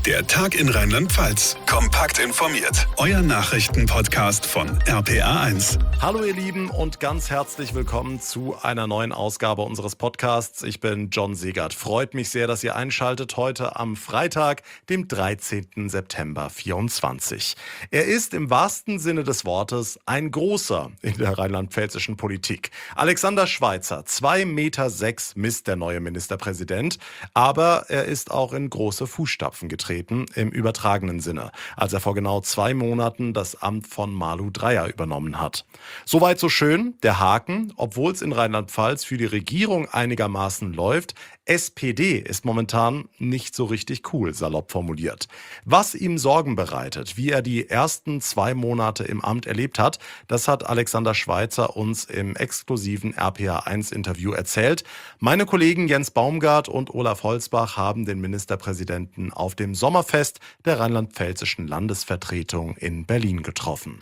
Der Tag in Rheinland-Pfalz. Kompakt informiert. Euer Nachrichtenpodcast von RPA1. Hallo ihr Lieben und ganz herzlich willkommen zu einer neuen Ausgabe unseres Podcasts. Ich bin John Segert. Freut mich sehr, dass ihr einschaltet heute am Freitag, dem 13. September 2024. Er ist im wahrsten Sinne des Wortes ein Großer in der rheinland-pfälzischen Politik. Alexander Schweitzer, 2,6 Meter misst der neue Ministerpräsident, aber er ist auch in große Fußstapfen getreten, im übertragenen Sinne, als er vor genau 2 Monaten das Amt von Malu Dreyer übernommen hat. Soweit so schön, der Haken, obwohl es in Rheinland-Pfalz für die Regierung einigermaßen läuft, SPD ist momentan nicht so richtig cool, salopp formuliert. Was ihm Sorgen bereitet, wie er die ersten 2 Monate im Amt erlebt hat, das hat Alexander Schweitzer uns im exklusiven RPA1-Interview erzählt. Meine Kollegen Jens Baumgart und Olaf Holzbach haben den Ministerpräsidenten auf dem Sommerfest der rheinland-pfälzischen Landesvertretung in Berlin getroffen.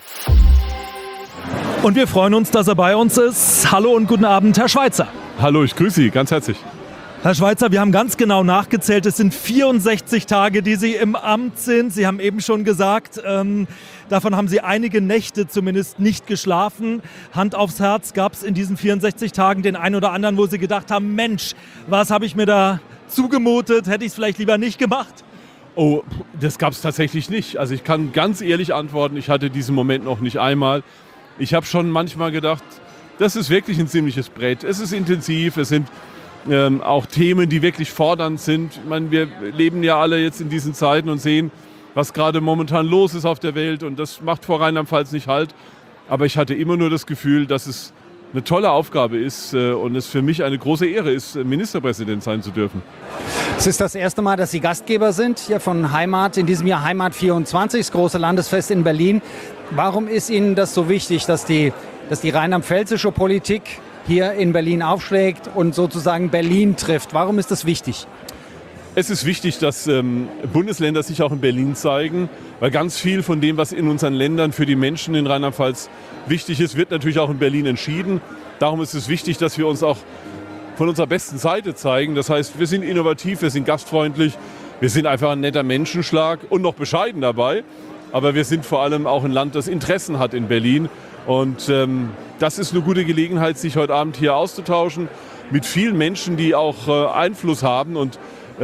Und wir freuen uns, dass er bei uns ist. Hallo und guten Abend, Herr Schweitzer. Hallo, ich grüße Sie ganz herzlich. Herr Schweitzer, wir haben ganz genau nachgezählt. Es sind 64 Tage, die Sie im Amt sind. Sie haben eben schon gesagt, davon haben Sie einige Nächte zumindest nicht geschlafen. Hand aufs Herz, gab es in diesen 64 Tagen den einen oder anderen, wo Sie gedacht haben, Mensch, was habe ich mir da zugemutet? Hätte ich es vielleicht lieber nicht gemacht? Oh, das gab es tatsächlich nicht. Also ich kann ganz ehrlich antworten, ich hatte diesen Moment noch nicht einmal. Ich habe schon manchmal gedacht, das ist wirklich ein ziemliches Brett. Es ist intensiv, es sind auch Themen, die wirklich fordernd sind. Ich meine, wir leben ja alle jetzt in diesen Zeiten und sehen, was gerade momentan los ist auf der Welt. Und das macht vor Rheinland-Pfalz nicht Halt. Aber ich hatte immer nur das Gefühl, dass es eine tolle Aufgabe ist und es für mich eine große Ehre ist, Ministerpräsident sein zu dürfen. Es ist das erste Mal, dass Sie Gastgeber sind hier von Heimat, in diesem Jahr Heimat 24, das große Landesfest in Berlin. Warum ist Ihnen das so wichtig, dass die rheinland-pfälzische Politik hier in Berlin aufschlägt und sozusagen Berlin trifft? Warum ist das wichtig? Es ist wichtig, dass Bundesländer sich auch in Berlin zeigen, weil ganz viel von dem, was in unseren Ländern für die Menschen in Rheinland-Pfalz wichtig ist, wird natürlich auch in Berlin entschieden. Darum ist es wichtig, dass wir uns auch von unserer besten Seite zeigen. Das heißt, wir sind innovativ, wir sind gastfreundlich, wir sind einfach ein netter Menschenschlag und noch bescheiden dabei. Aber wir sind vor allem auch ein Land, das Interessen hat in Berlin. Und das ist eine gute Gelegenheit, sich heute Abend hier auszutauschen mit vielen Menschen, die auch Einfluss haben und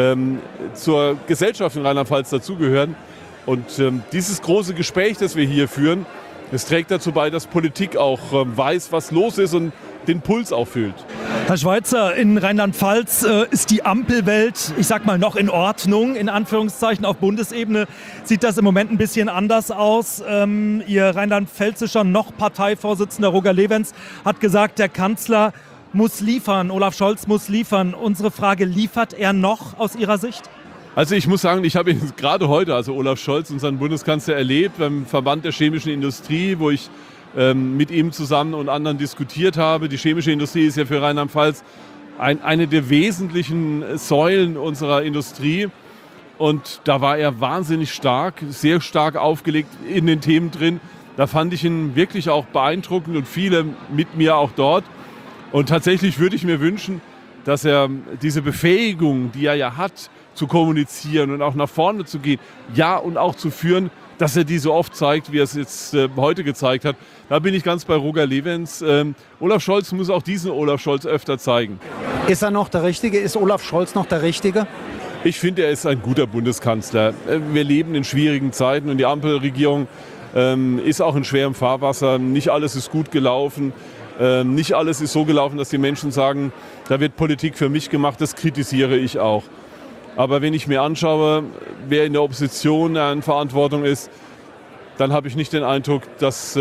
zur Gesellschaft in Rheinland-Pfalz dazugehören. Und dieses große Gespräch, das wir hier führen, das trägt dazu bei, dass Politik auch weiß, was los ist und den Puls auch fühlt. Herr Schweitzer, in Rheinland-Pfalz ist die Ampelwelt, ich sag mal, noch in Ordnung, in Anführungszeichen. Auf Bundesebene sieht das im Moment ein bisschen anders aus. Ihr rheinland-pfälzischer noch Parteivorsitzender Roger Lewens hat gesagt, der Kanzler muss liefern, Olaf Scholz muss liefern. Unsere Frage, liefert er noch aus Ihrer Sicht? Also ich muss sagen, ich habe ihn gerade heute, also Olaf Scholz, unseren Bundeskanzler, erlebt beim Verband der chemischen Industrie, wo ich mit ihm zusammen und anderen diskutiert habe. Die chemische Industrie ist ja für Rheinland-Pfalz eine der wesentlichen Säulen unserer Industrie. Und da war er wahnsinnig stark, sehr stark aufgelegt in den Themen drin. Da fand ich ihn wirklich auch beeindruckend und viele mit mir auch dort. Und tatsächlich würde ich mir wünschen, dass er diese Befähigung, die er ja hat, zu kommunizieren und auch nach vorne zu gehen, ja, und auch zu führen, dass er die so oft zeigt, wie er es jetzt heute gezeigt hat. Da bin ich ganz bei Roger Lewens. Olaf Scholz muss auch diesen Olaf Scholz öfter zeigen. Ist er noch der Richtige? Ist Olaf Scholz noch der Richtige? Ich finde, er ist ein guter Bundeskanzler. Wir leben in schwierigen Zeiten und die Ampelregierung ist auch in schwerem Fahrwasser. Nicht alles ist gut gelaufen. Nicht alles ist so gelaufen, dass die Menschen sagen, da wird Politik für mich gemacht. Das kritisiere ich auch. Aber wenn ich mir anschaue, wer in der Opposition in Verantwortung ist, dann habe ich nicht den Eindruck, dass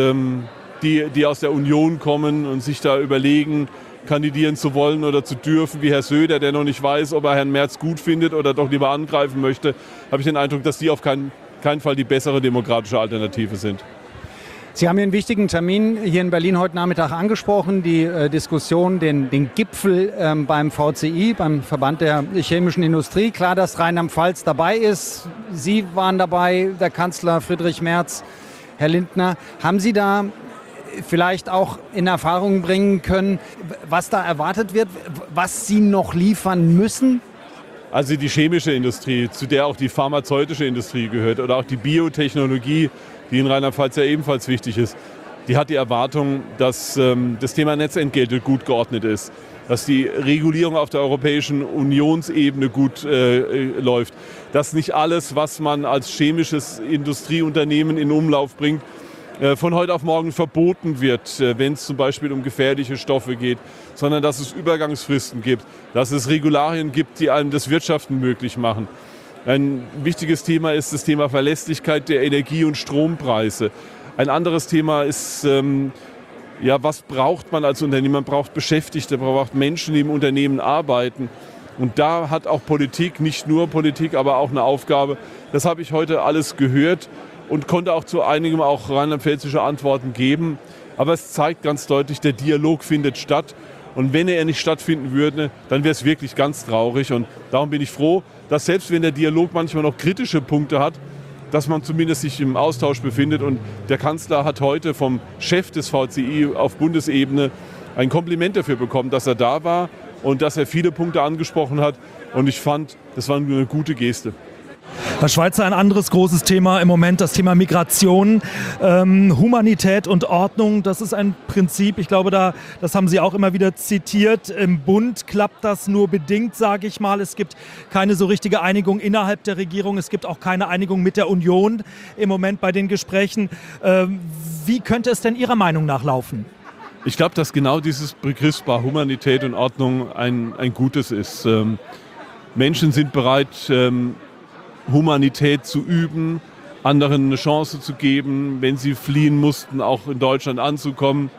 die aus der Union kommen und sich da überlegen, kandidieren zu wollen oder zu dürfen, wie Herr Söder, der noch nicht weiß, ob er Herrn Merz gut findet oder doch lieber angreifen möchte, habe ich den Eindruck, dass die auf keinen Fall die bessere demokratische Alternative sind. Sie haben hier einen wichtigen Termin hier in Berlin heute Nachmittag angesprochen, die Diskussion, den Gipfel beim VCI, beim Verband der chemischen Industrie. Klar, dass Rheinland-Pfalz dabei ist. Sie waren dabei, der Kanzler Friedrich Merz, Herr Lindner. Haben Sie da vielleicht auch in Erfahrung bringen können, was da erwartet wird, was Sie noch liefern müssen? Also die chemische Industrie, zu der auch die pharmazeutische Industrie gehört oder auch die Biotechnologie, die in Rheinland-Pfalz ja ebenfalls wichtig ist, die hat die Erwartung, dass das Thema Netzentgelte gut geordnet ist, dass die Regulierung auf der europäischen Unionsebene gut läuft, dass nicht alles, was man als chemisches Industrieunternehmen in Umlauf bringt, von heute auf morgen verboten wird, wenn es zum Beispiel um gefährliche Stoffe geht, sondern dass es Übergangsfristen gibt, dass es Regularien gibt, die einem das Wirtschaften möglich machen. Ein wichtiges Thema ist das Thema Verlässlichkeit der Energie- und Strompreise. Ein anderes Thema ist, was braucht man als Unternehmen? Man braucht Beschäftigte, man braucht Menschen, die im Unternehmen arbeiten. Und da hat auch Politik, nicht nur Politik, aber auch eine Aufgabe. Das habe ich heute alles gehört und konnte auch zu einigem auch rheinland-pfälzische Antworten geben. Aber es zeigt ganz deutlich, der Dialog findet statt. Und wenn er nicht stattfinden würde, dann wäre es wirklich ganz traurig. Und darum bin ich froh, dass selbst wenn der Dialog manchmal noch kritische Punkte hat, dass man zumindest sich im Austausch befindet. Und der Kanzler hat heute vom Chef des VCI auf Bundesebene ein Kompliment dafür bekommen, dass er da war und dass er viele Punkte angesprochen hat. Und ich fand, das war eine gute Geste. Herr Schweitzer, ein anderes großes Thema im Moment, das Thema Migration, Humanität und Ordnung. Das ist ein Prinzip, ich glaube, das haben Sie auch immer wieder zitiert. Im Bund klappt das nur bedingt, sage ich mal. Es gibt keine so richtige Einigung innerhalb der Regierung. Es gibt auch keine Einigung mit der Union im Moment bei den Gesprächen. Wie könnte es denn Ihrer Meinung nach laufen? Ich glaube, dass genau dieses Begriffspaar Humanität und Ordnung ein gutes ist. Menschen sind bereit, Humanität zu üben, anderen eine Chance zu geben, wenn sie fliehen mussten, auch in Deutschland anzukommen.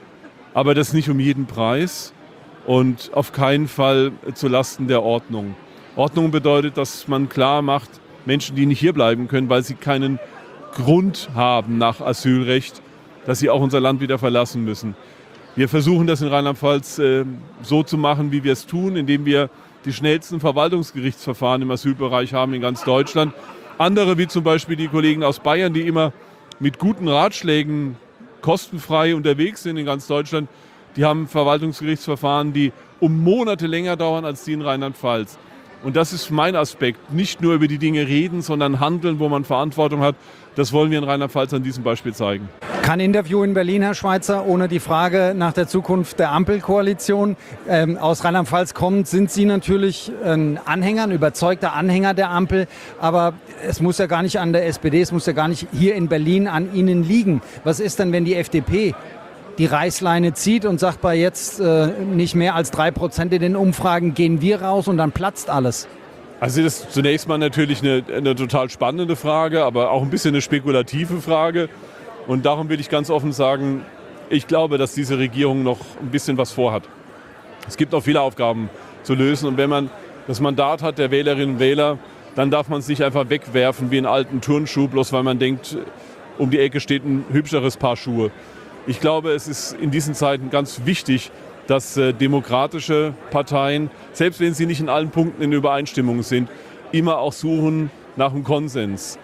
Aber das nicht um jeden Preis und auf keinen Fall zulasten der Ordnung. Ordnung bedeutet, dass man klar macht, Menschen, die nicht hier bleiben können, weil sie keinen Grund haben nach Asylrecht, dass sie auch unser Land wieder verlassen müssen. Wir versuchen das in Rheinland-Pfalz so zu machen, wie wir es tun, indem wir die schnellsten Verwaltungsgerichtsverfahren im Asylbereich haben in ganz Deutschland. Andere, wie zum Beispiel die Kollegen aus Bayern, die immer mit guten Ratschlägen kostenfrei unterwegs sind in ganz Deutschland, die haben Verwaltungsgerichtsverfahren, die um Monate länger dauern als die in Rheinland-Pfalz. Und das ist mein Aspekt. Nicht nur über die Dinge reden, sondern handeln, wo man Verantwortung hat. Das wollen wir in Rheinland-Pfalz an diesem Beispiel zeigen. Kein Interview in Berlin, Herr Schweitzer, ohne die Frage nach der Zukunft der Ampelkoalition. Aus Rheinland-Pfalz kommend sind Sie natürlich ein überzeugter Anhänger der Ampel. Aber es muss ja gar nicht an der SPD, es muss ja gar nicht hier in Berlin an Ihnen liegen. Was ist denn, wenn die FDP die Reißleine zieht und sagt, bei jetzt nicht mehr als 3% in den Umfragen gehen wir raus und dann platzt alles? Also das ist zunächst mal natürlich eine total spannende Frage, aber auch ein bisschen eine spekulative Frage. Und darum will ich ganz offen sagen, ich glaube, dass diese Regierung noch ein bisschen was vorhat. Es gibt noch viele Aufgaben zu lösen. Und wenn man das Mandat hat der Wählerinnen und Wähler, dann darf man es nicht einfach wegwerfen wie einen alten Turnschuh, bloß weil man denkt, um die Ecke steht ein hübscheres Paar Schuhe. Ich glaube, es ist in diesen Zeiten ganz wichtig, dass demokratische Parteien, selbst wenn sie nicht in allen Punkten in Übereinstimmung sind, immer auch suchen nach einem Konsens.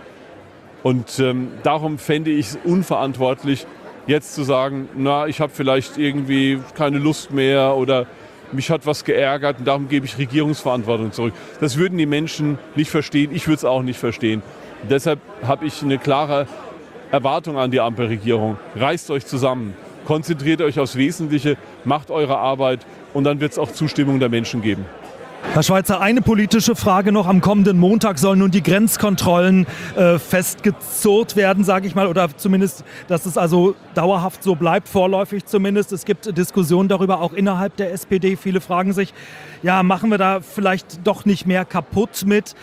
Und darum fände ich es unverantwortlich, jetzt zu sagen, ich habe vielleicht irgendwie keine Lust mehr oder mich hat was geärgert und darum gebe ich Regierungsverantwortung zurück. Das würden die Menschen nicht verstehen, ich würde es auch nicht verstehen. Und deshalb habe ich eine klare Erwartung an die Ampelregierung. Reißt euch zusammen, konzentriert euch aufs Wesentliche, macht eure Arbeit und dann wird es auch Zustimmung der Menschen geben. Herr Schweitzer, eine politische Frage noch. Am kommenden Montag sollen nun die Grenzkontrollen festgezurrt werden, sage ich mal, oder zumindest, dass es also dauerhaft so bleibt, vorläufig zumindest. Es gibt Diskussionen darüber, auch innerhalb der SPD. Viele fragen sich, machen wir da vielleicht doch nicht mehr kaputt mit?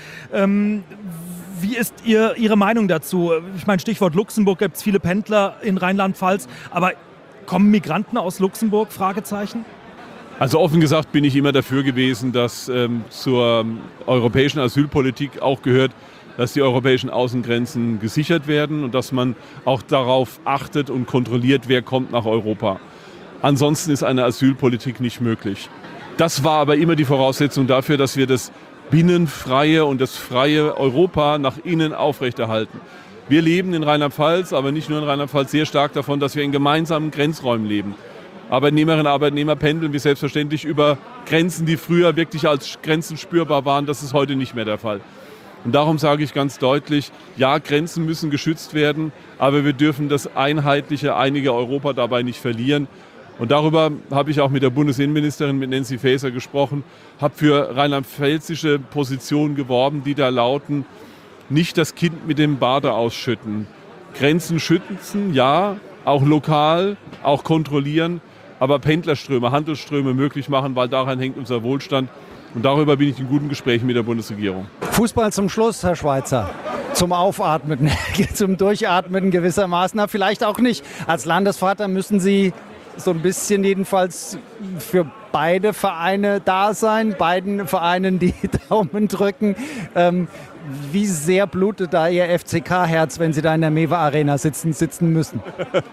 Wie ist Ihre Meinung dazu? Ich meine, Stichwort Luxemburg, gibt es viele Pendler in Rheinland-Pfalz, aber kommen Migranten aus Luxemburg? Fragezeichen. Also offen gesagt bin ich immer dafür gewesen, dass zur europäischen Asylpolitik auch gehört, dass die europäischen Außengrenzen gesichert werden und dass man auch darauf achtet und kontrolliert, wer kommt nach Europa. Ansonsten ist eine Asylpolitik nicht möglich. Das war aber immer die Voraussetzung dafür, dass wir das binnenfreie und das freie Europa nach innen aufrechterhalten. Wir leben in Rheinland-Pfalz, aber nicht nur in Rheinland-Pfalz, sehr stark davon, dass wir in gemeinsamen Grenzräumen leben. Arbeitnehmerinnen und Arbeitnehmer pendeln wie selbstverständlich über Grenzen, die früher wirklich als Grenzen spürbar waren. Das ist heute nicht mehr der Fall. Und darum sage ich ganz deutlich, ja, Grenzen müssen geschützt werden, aber wir dürfen das einheitliche, einige Europa dabei nicht verlieren. Und darüber habe ich auch mit der Bundesinnenministerin, mit Nancy Faeser gesprochen, habe für rheinland-pfälzische Positionen geworben, die da lauten, nicht das Kind mit dem Bade ausschütten. Grenzen schützen, ja, auch lokal, auch kontrollieren, aber Pendlerströme, Handelsströme möglich machen, weil daran hängt unser Wohlstand. Und darüber bin ich in guten Gesprächen mit der Bundesregierung. Fußball zum Schluss, Herr Schweizer. Zum Aufatmen, zum Durchatmen gewissermaßen, aber vielleicht auch nicht. Als Landesvater müssen Sie so ein bisschen jedenfalls für beide Vereine da sein, beiden Vereinen die Daumen drücken. Wie sehr blutet da Ihr FCK-Herz, wenn Sie da in der Mewa-Arena sitzen müssen?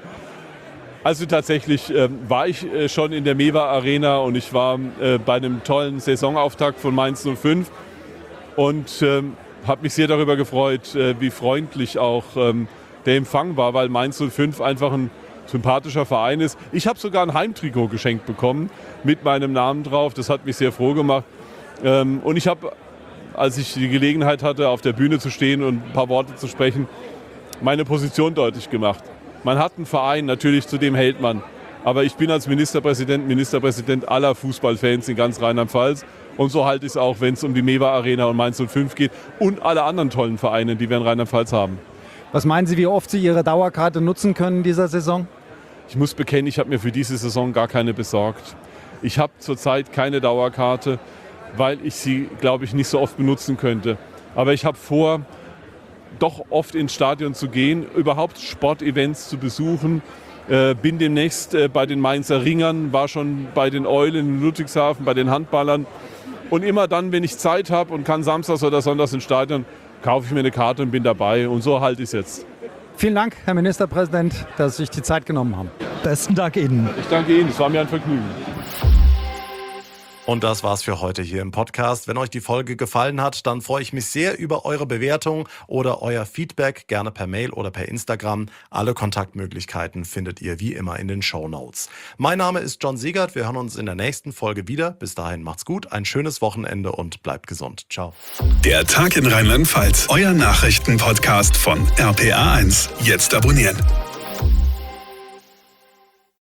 Also tatsächlich war ich schon in der Mewa-Arena und ich war bei einem tollen Saisonauftakt von Mainz 05 und habe mich sehr darüber gefreut, wie freundlich auch der Empfang war, weil Mainz 05 einfach ein sympathischer Verein ist. Ich habe sogar ein Heimtrikot geschenkt bekommen mit meinem Namen drauf. Das hat mich sehr froh gemacht. Und ich habe, als ich die Gelegenheit hatte, auf der Bühne zu stehen und ein paar Worte zu sprechen, meine Position deutlich gemacht. Man hat einen Verein, natürlich zu dem hält man. Aber ich bin als Ministerpräsident aller Fußballfans in ganz Rheinland-Pfalz. Und so halte ich es auch, wenn es um die Mewa-Arena und Mainz 05 geht und alle anderen tollen Vereine, die wir in Rheinland-Pfalz haben. Was meinen Sie, wie oft Sie Ihre Dauerkarte nutzen können in dieser Saison? Ich muss bekennen, ich habe mir für diese Saison gar keine besorgt. Ich habe zurzeit keine Dauerkarte, weil ich sie, glaube ich, nicht so oft benutzen könnte. Aber ich habe vor, doch oft ins Stadion zu gehen, überhaupt Sportevents zu besuchen. Bin demnächst bei den Mainzer Ringern, war schon bei den Eulen in Ludwigshafen, bei den Handballern. Und immer dann, wenn ich Zeit habe und kann samstags oder sonntags ins Stadion, kaufe ich mir eine Karte und bin dabei. Und so halte ich es jetzt. Vielen Dank, Herr Ministerpräsident, dass Sie sich die Zeit genommen haben. Besten Dank Ihnen. Ich danke Ihnen, es war mir ein Vergnügen. Und das war's für heute hier im Podcast. Wenn euch die Folge gefallen hat, dann freue ich mich sehr über eure Bewertung oder euer Feedback, gerne per Mail oder per Instagram. Alle Kontaktmöglichkeiten findet ihr wie immer in den Shownotes. Mein Name ist John Siegert. Wir hören uns in der nächsten Folge wieder. Bis dahin macht's gut, ein schönes Wochenende und bleibt gesund. Ciao. Der Tag in Rheinland-Pfalz, euer Nachrichtenpodcast von RPA1. Jetzt abonnieren.